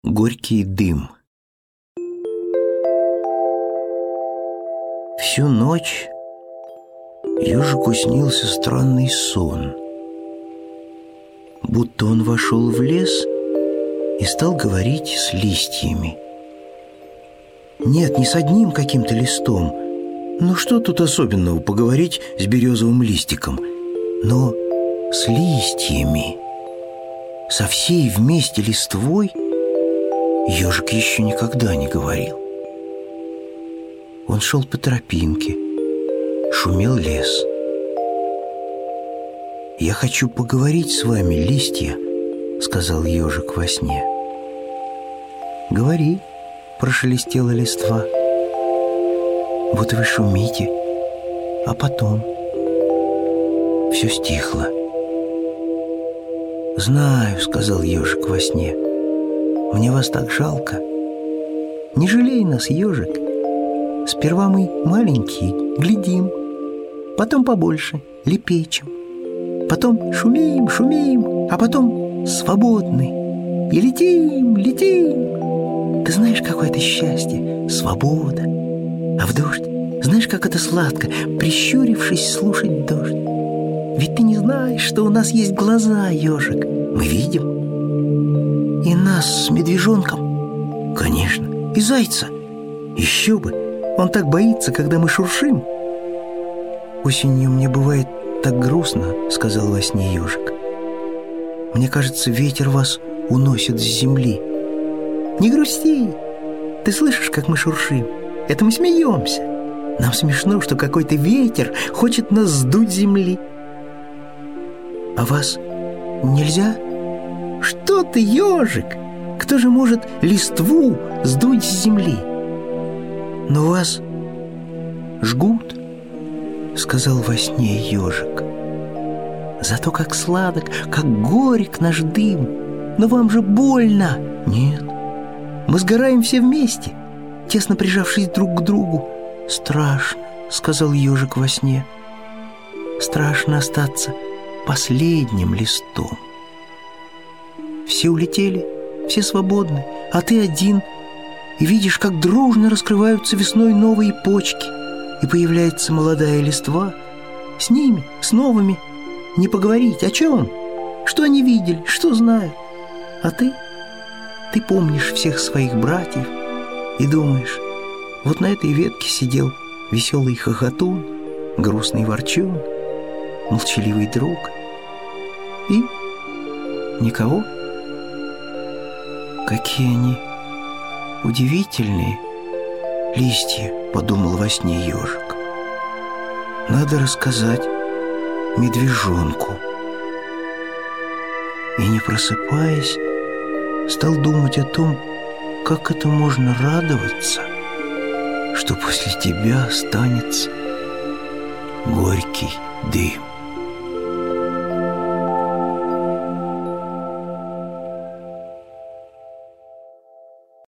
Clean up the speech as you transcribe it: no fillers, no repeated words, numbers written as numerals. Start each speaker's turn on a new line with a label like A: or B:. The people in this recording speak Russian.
A: Горький дым. Всю ночь ежику снился странный сон, будто он вошел в лес и стал говорить с листьями. Нет, не с одним каким-то листом. Ну что тут особенного поговорить с березовым листиком? Но с листьями, со всей вместе листвой, ежик еще никогда не говорил. Он шел по тропинке, шумел лес. «Я хочу поговорить с вами, листья», — сказал ежик во сне. «Говори», — прошелестела листва. «Вот вы шумите, а потом...» Все стихло. «Знаю», — сказал ежик во сне, — «мне вас так жалко. Не жалей нас, ежик. Сперва мы маленькие, глядим, потом побольше, лепечем, потом шумим, шумим, а потом свободны и летим, летим. Ты знаешь, какое это счастье, свобода. А в дождь, знаешь, как это сладко, прищурившись, слушать дождь. Ведь ты не знаешь, что у нас есть глаза, ежик. Мы видим. И нас с медвежонком, конечно, и зайца. Еще бы, он так боится, когда мы шуршим. Осенью мне бывает так грустно, сказал во сне ежик. Мне кажется, ветер вас уносит с земли. Не грусти. Ты слышишь, как мы шуршим? Это мы смеемся. Нам смешно, что какой-то ветер хочет нас сдуть с земли. А вас нельзя? Что ты, ежик? Кто же может листву сдуть с земли? Но вас жгут, сказал во сне ежик. Зато как сладок, как горек наш дым. Но вам же больно. Нет, мы сгораем все вместе, тесно прижавшись друг к другу. Страшно, сказал ежик во сне. Страшно остаться последним листом. Все улетели, все свободны, а ты один. И видишь, как дружно раскрываются весной новые почки, и появляется молодая листва. С ними, с новыми, не поговорить о чем? Что они видели, что знают? А ты помнишь всех своих братьев и думаешь, вот на этой ветке сидел веселый хохотун, грустный ворчун, молчаливый друг. И никого. Какие они удивительные листья, подумал во сне ежик. Надо рассказать медвежонку. И, не просыпаясь, стал думать о том, как это можно радоваться, что после тебя останется горький дым.